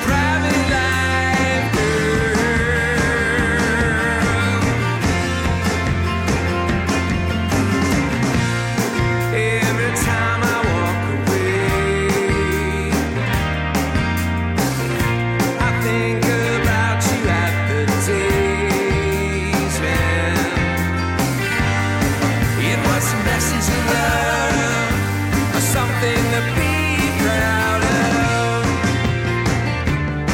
private life, girl. Every time I walk away, I think about you at the days when it was a message of love, or something to be proud of.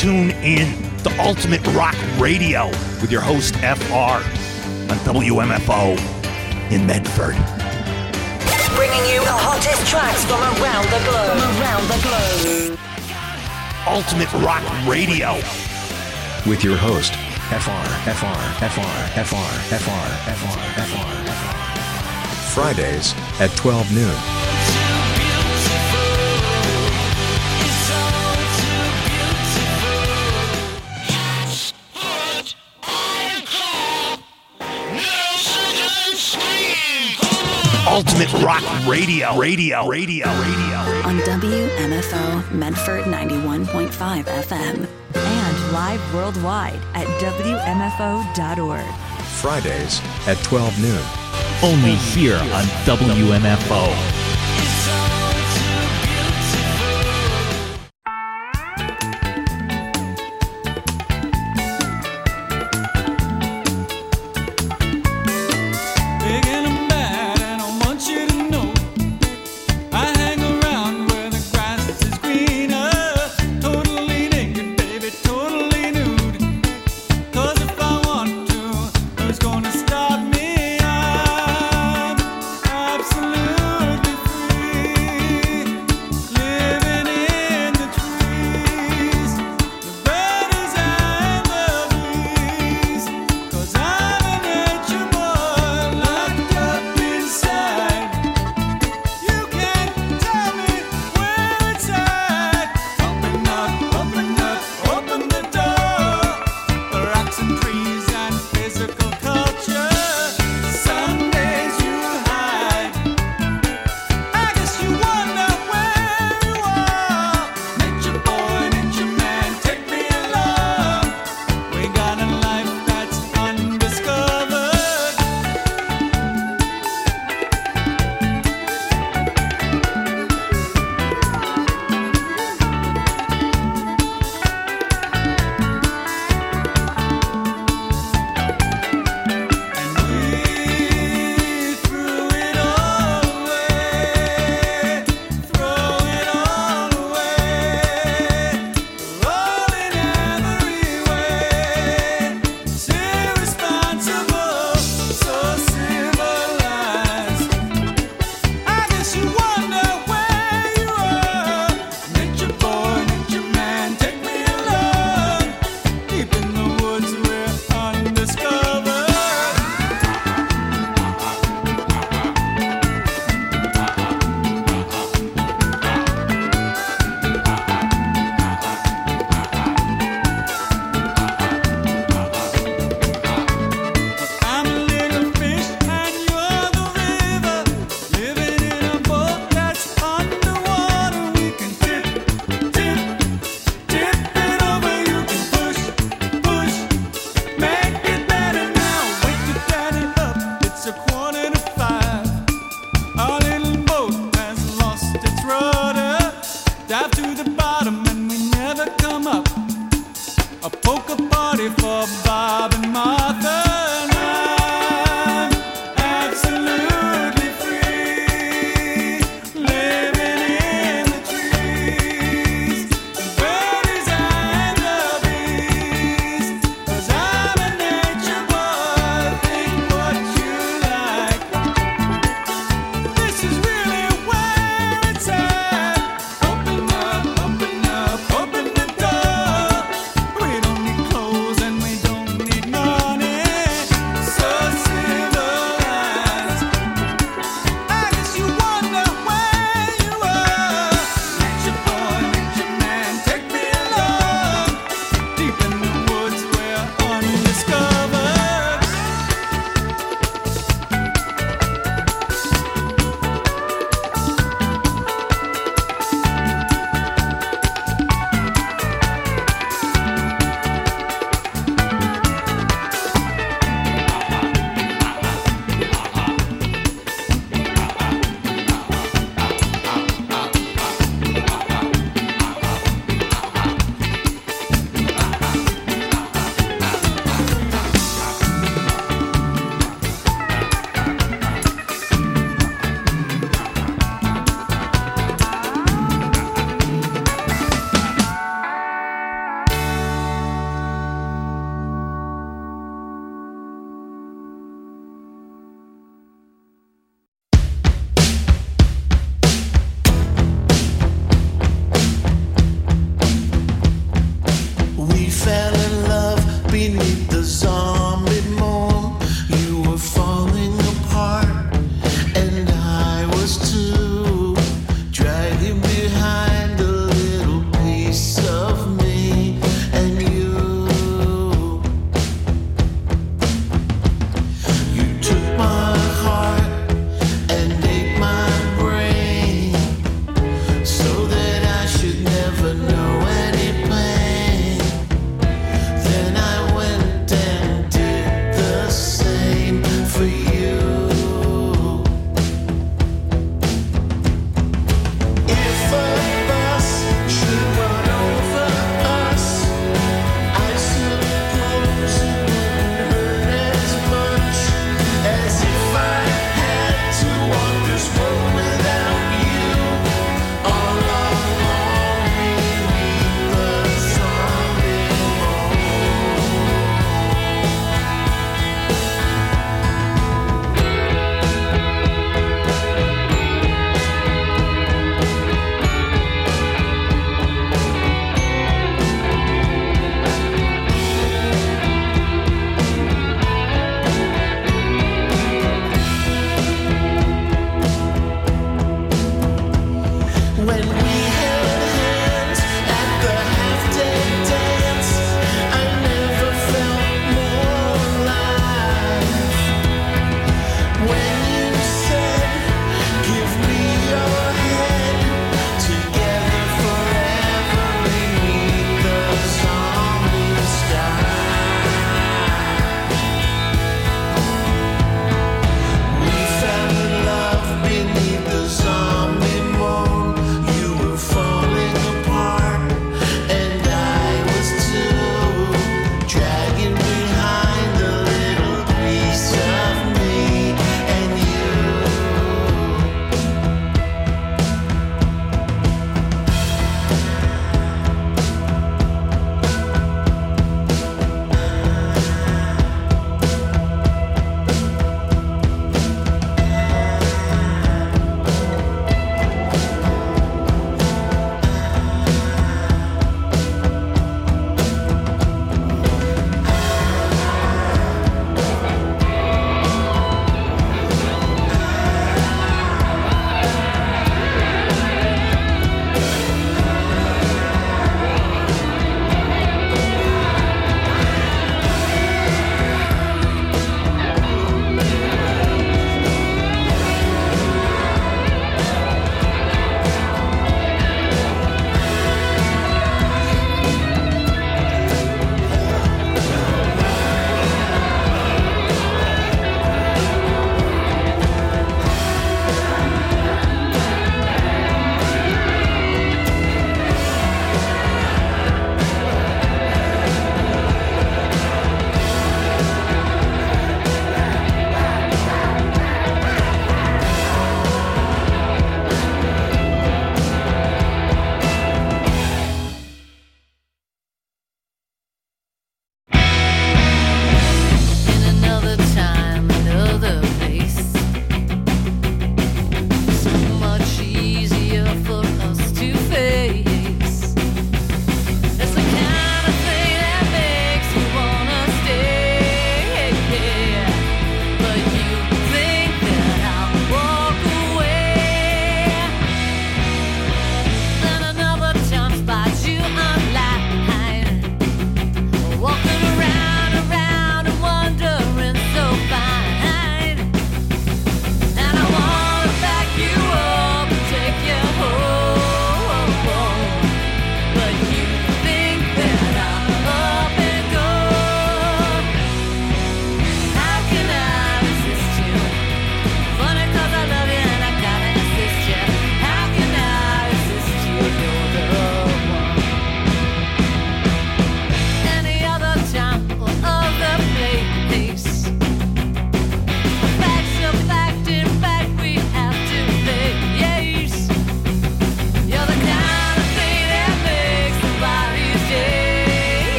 tune in to Ultimate Rock Radio with your host, FR, on WMFO in Medford. Bringing you the hottest tracks from around the globe. Ultimate Rock Radio with your host, FR. Fridays at 12 noon. Ultimate Rock Radio. On WMFO Medford 91.5 FM. And live worldwide at WMFO.org. Fridays at 12 noon. Only here on WMFO.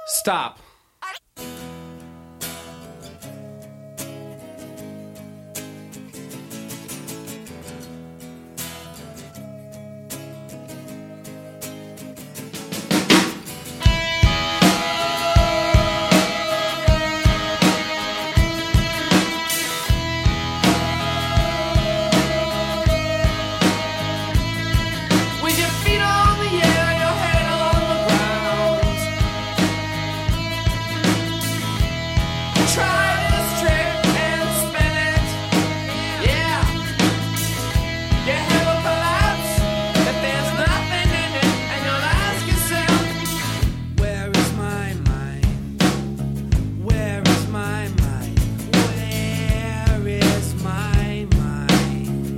Stop. With your feet on the air, your head on the ground. Try this trick and spin it. Yeah. Your head will collapse if there's nothing in it, and you'll ask yourself, where is my mind? Where is my mind? Where is my mind?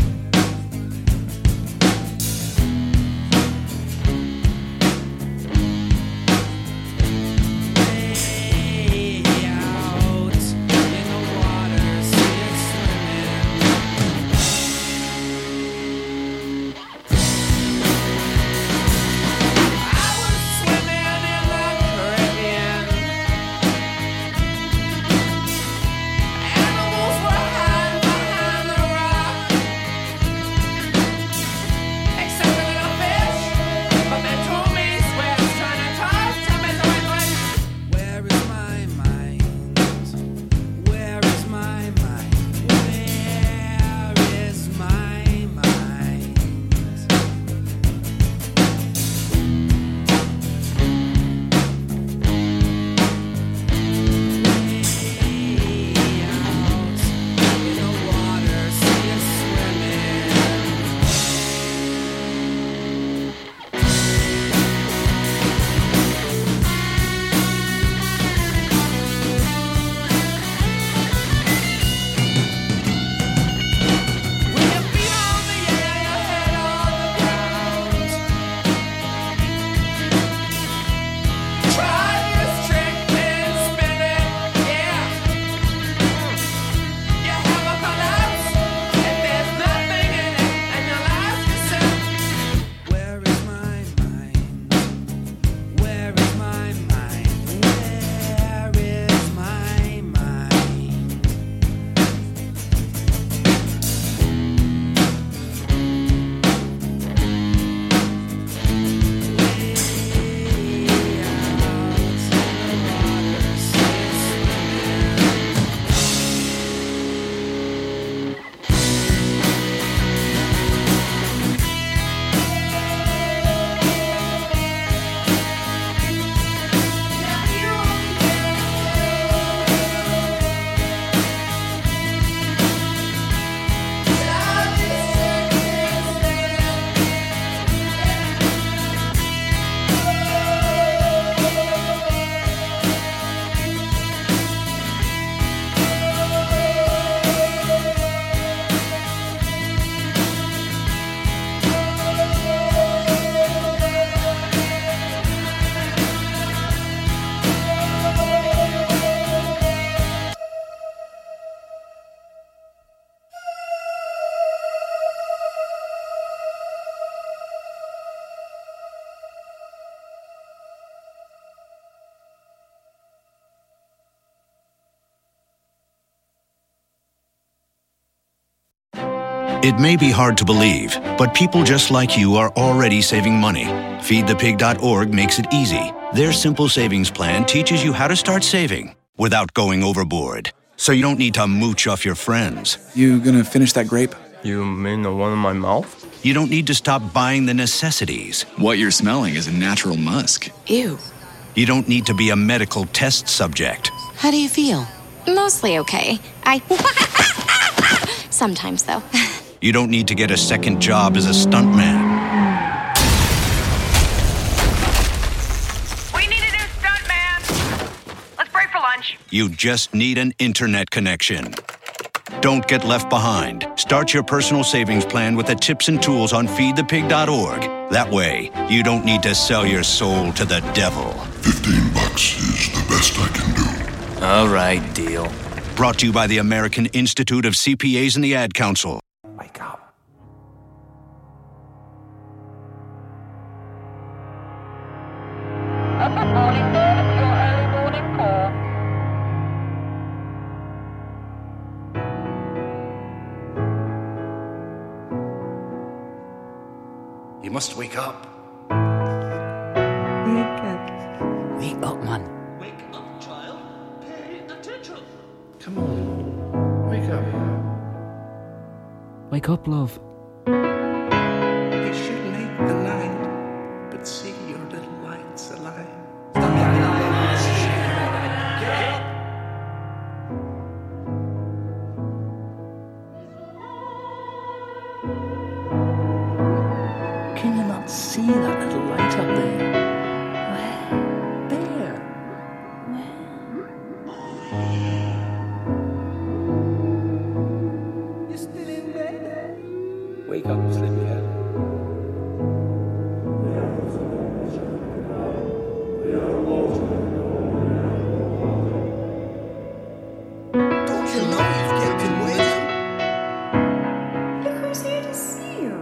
Way out in the water, see it swimming. I was swimming in the Caribbean. Animals were hiding behind the rock, except a little fish. But they told me Swift's trying to talk to me, so I went, where is my mind? Where is my mind? Where is my mind? Way out in the water, see it swimming. With your feet on the air, your head on the ground. Try this trick and spin it, yeah. Your head will collapse if there's nothing in it, and you'll ask yourself, where is my mind? Where is my mind? Where is my mind? It may be hard to believe, but people just like you are already saving money. FeedThePig.org makes it easy. Their simple savings plan teaches you how to start saving without going overboard. So you don't need to mooch off your friends. You gonna finish that grape? You mean the one in my mouth? You don't need to stop buying the necessities. What you're smelling is a natural musk. Ew. You don't need to be a medical test subject. How do you feel? Mostly okay. Sometimes, though. You don't need to get a second job as a stuntman. We need a new stuntman. Let's break for lunch. You just need an internet connection. Don't get left behind. Start your personal savings plan with the tips and tools on feedthepig.org. That way, you don't need to sell your soul to the devil. $15 is the best I can do. All right, deal. Brought to you by the American Institute of CPAs and the Ad Council. Wake up. Up, You must wake up. Wake up, man. Wake up, child. Pay attention. Come on. Wake up. Wake up, love. You should make the night, but see your little lights alive. Can you not see that little light up there? Where? There. You're still in bed. Wake up, sleepyhead. Don't you know you've kept him waiting? Look who's here to see you.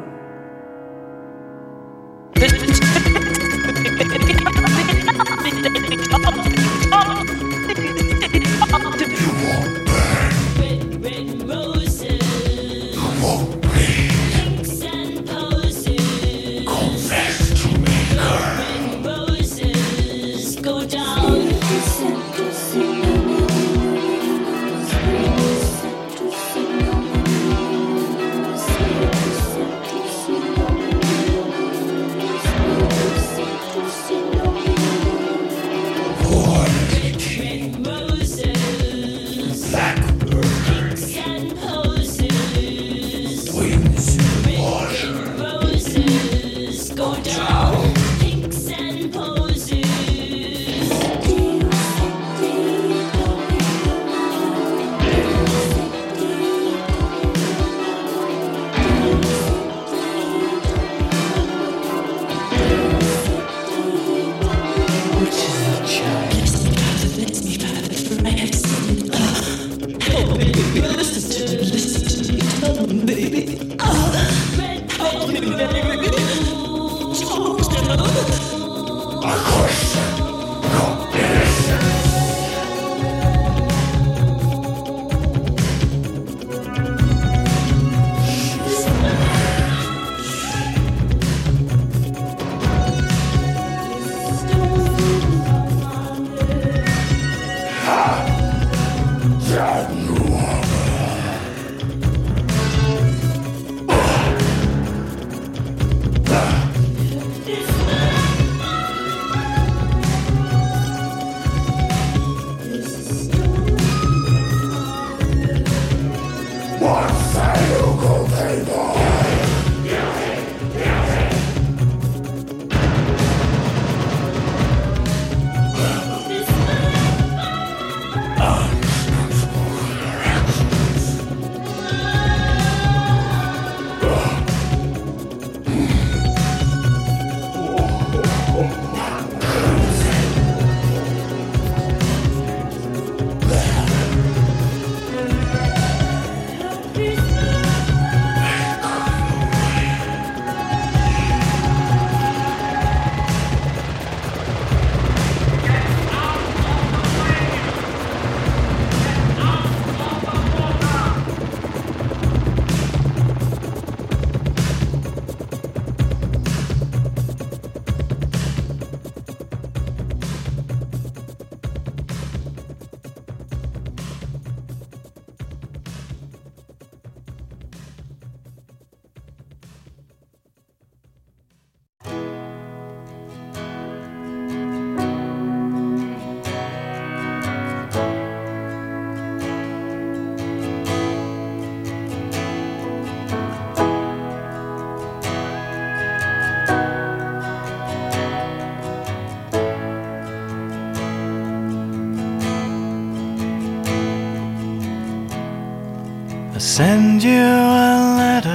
Send you a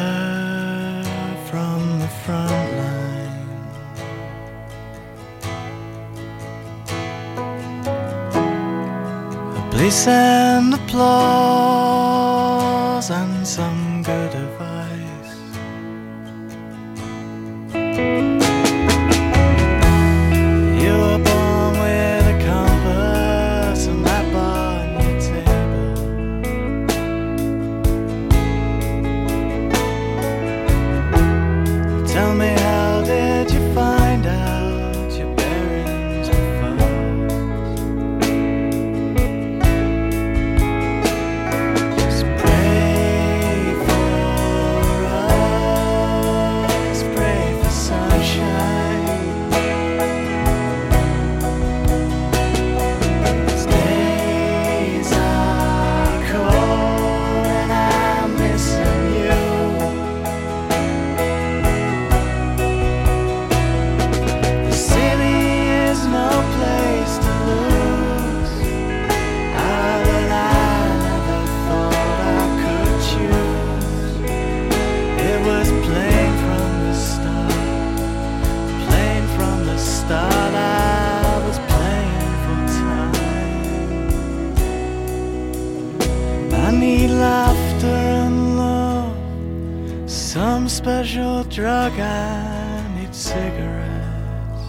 letter from the front line. Please send applause and some good advice. You were born with a compass and that bar on your table. Tell me how some special drug, I need cigarettes.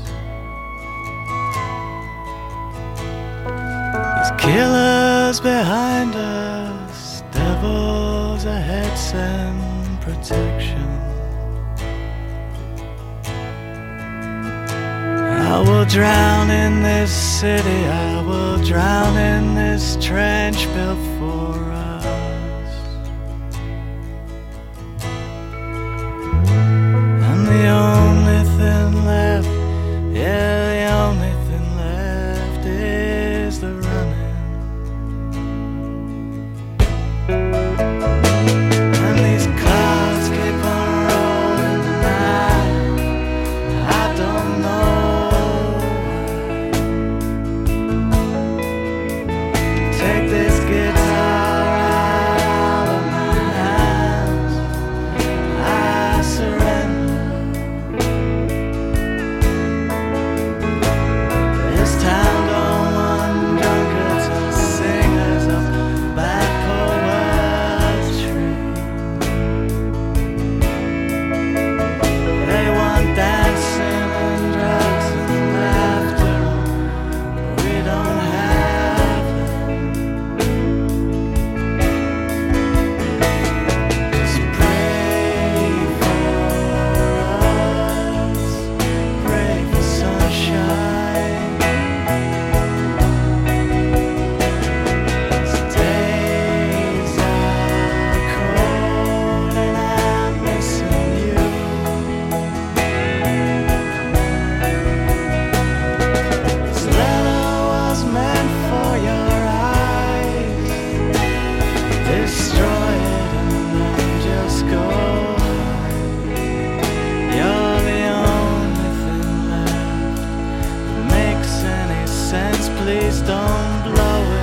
There's killers behind us, devils ahead, send protection. I will drown in this city, I will drown in this trench built for us. And the only thing left, yeah, the only thing left is the running. And these clouds keep on rolling tonight, I don't know. Take this guitar out of my hands, I surrender. This town don't want drunkards and singers of bad poetry. They want dancing and drugs and laughter, we don't have them. Just pray for us, pray for sunshine. These days are cold and I'm missing you. This letter was meant for your eyes. Destroy it and then just go hide. You're the only thing left that makes any sense. Please don't blow it.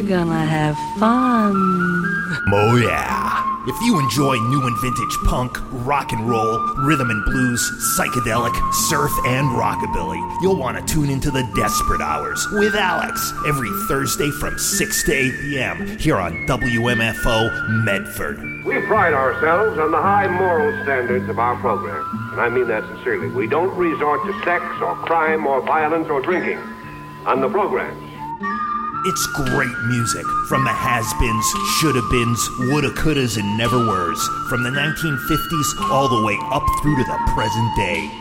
gonna have fun. Oh yeah. If you enjoy new and vintage punk, rock and roll, rhythm and blues, psychedelic, surf, and rockabilly, you'll want to tune into the Desperate Hours with Alex every Thursday from 6 to 8 p.m. here on WMFO Medford. We pride ourselves on the high moral standards of our program, and I mean that sincerely. We don't resort to sex or crime or violence or drinking on the programs. It's great music from the has-beens, shoulda-beens, woulda-couldas, and never-weres, from the 1950s all the way up through to the present day.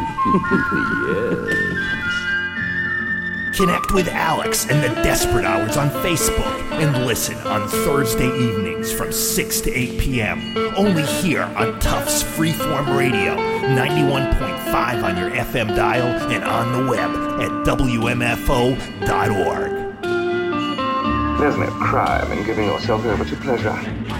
Yes. Connect with Alex and the Desperate Hours on Facebook and listen on Thursday evenings from 6 to 8 p.m. Only here on Tufts Freeform Radio, 91.5 on your FM dial and on the web at WMFO.org. There's no crime in giving yourself over to pleasure.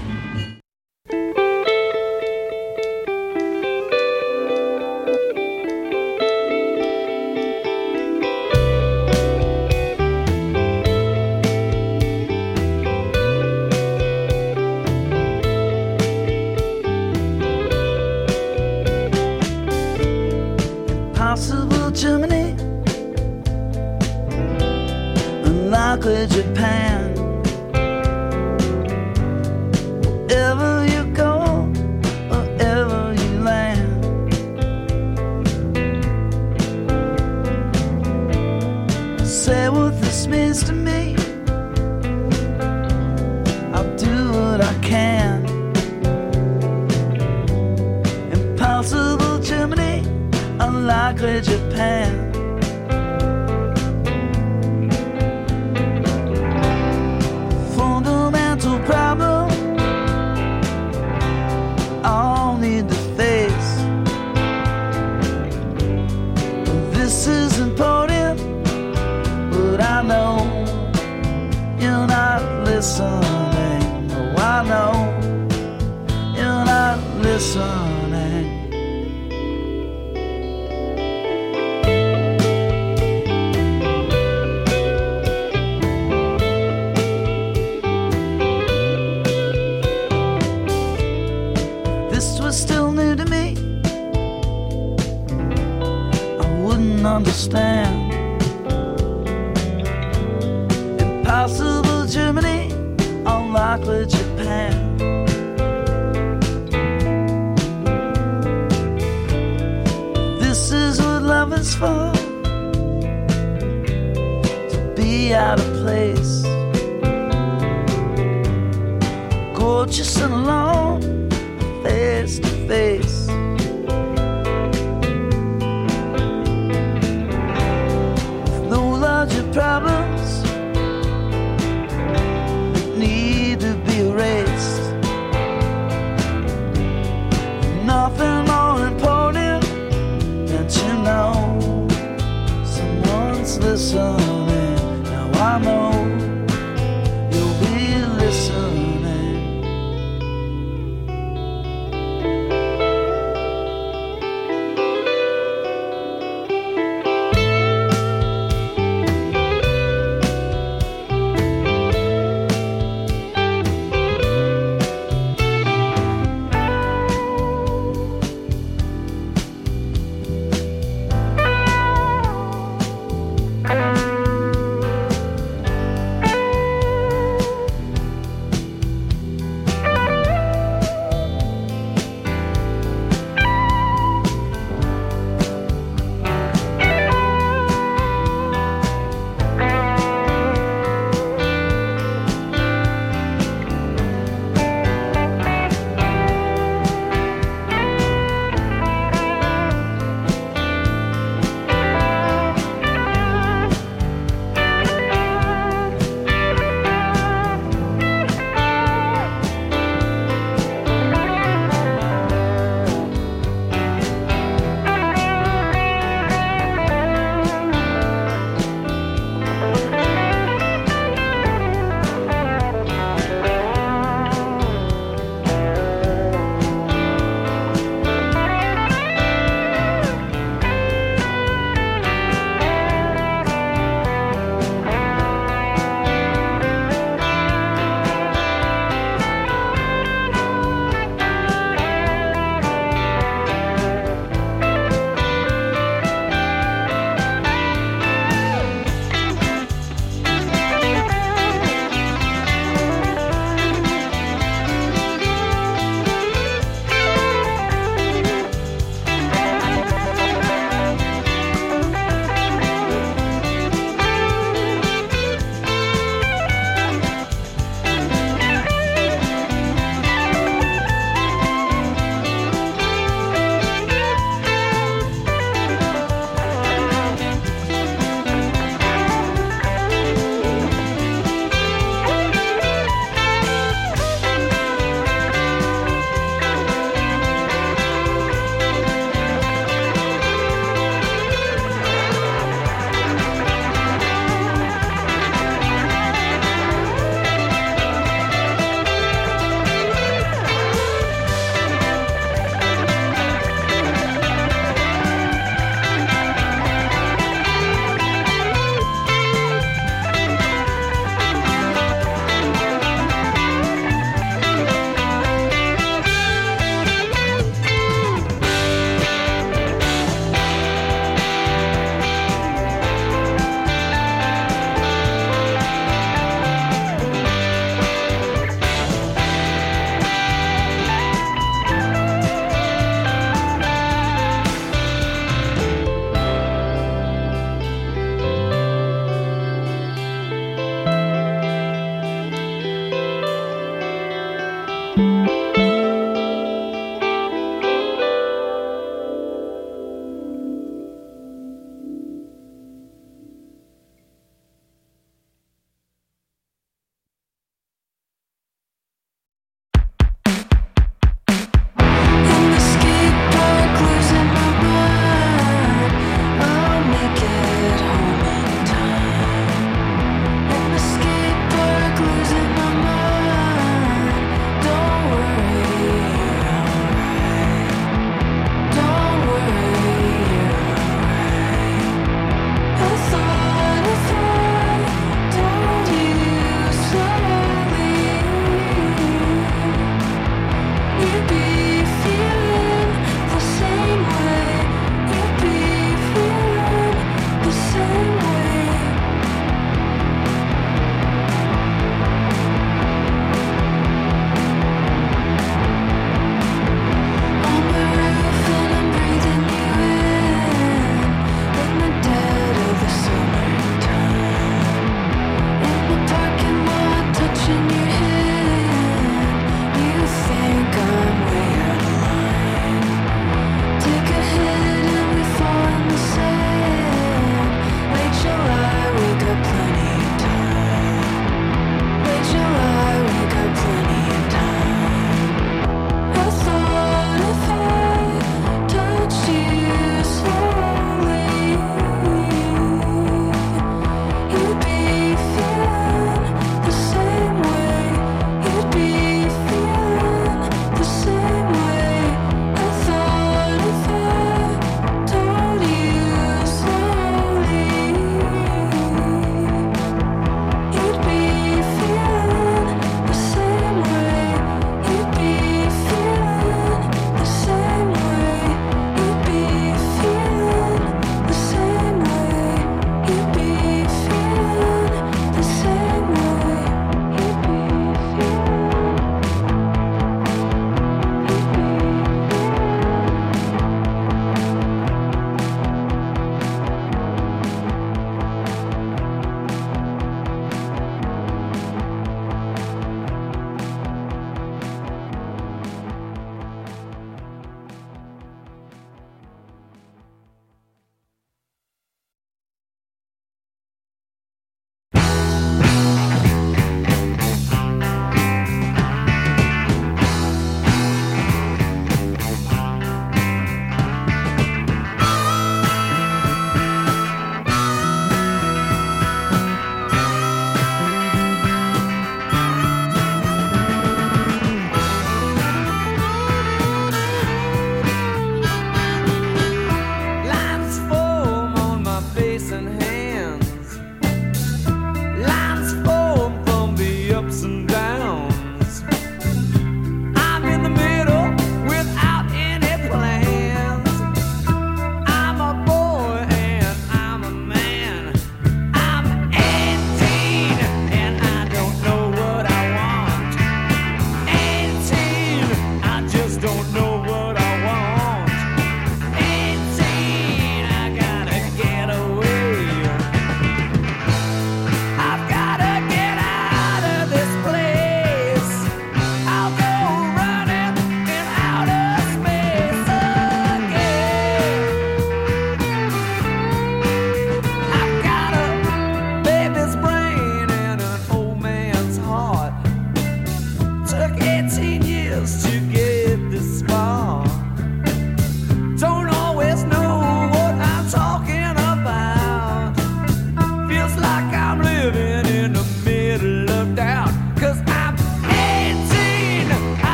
Impossible Germany, unlikely Japan. Wherever you go, wherever you land, say what this means to me. I'll do what I can. Impossible Germany, unlikely Japan. Fundamental problem I'll need to face. This is important, but I know you're not listening. Oh, I know you're not listening. This was still new to me. I wouldn't understand. Impossible Germany, unlikely Japan. This is what love is for, to be out of place, gorgeous and alone, face to face. With no larger problems that need to be erased. Nothing more important than to know someone's listening. Now I know you'll be listening.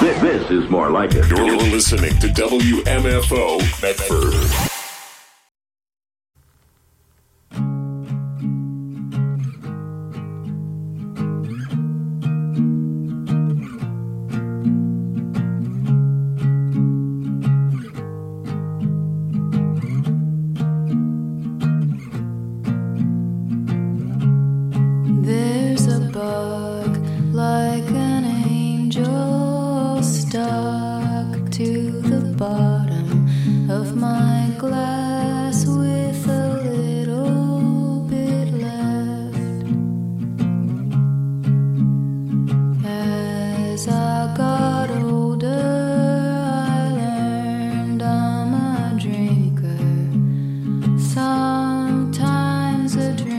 This is more like it. You're listening to WMFO Medford. There's a bug like an angel stuck to the bottom of my glass.